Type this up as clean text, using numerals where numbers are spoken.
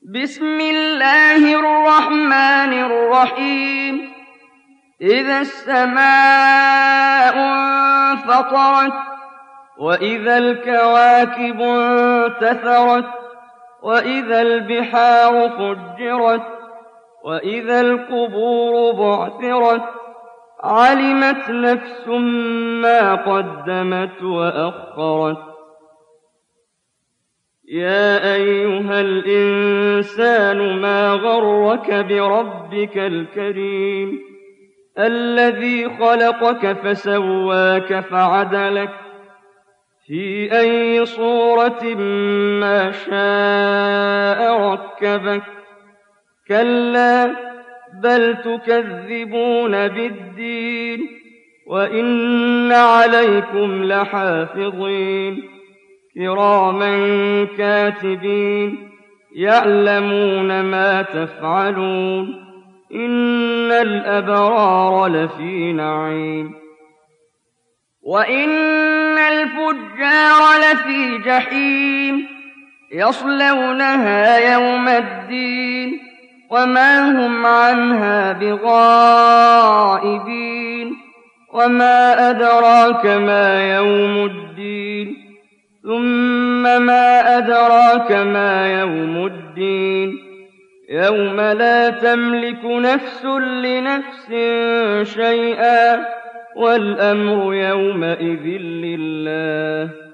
بسم الله الرحمن الرحيم إذا السماء انفطرت وإذا الكواكب انتثرت وإذا البحار فجرت وإذا القبور بعثرت علمت نفس ما قدمت وأخرت يا أيها الإنسان ما غرك بربك الكريم الذي خلقك فسواك فعدلك في أي صورة ما شاء ركبك كلا بل تكذبون بالدين وإن عليكم لحافظين كراما كاتبين يعلمون ما تفعلون إن الأبرار لفي نعيم وإن الفجار لفي جحيم يصلونها يوم الدين وما هم عنها بغائبين وما أدراك ما يوم الدين ثم ما أدراك ما يوم الدين يوم لا تملك نفس لنفس شيئا والأمر يومئذ لله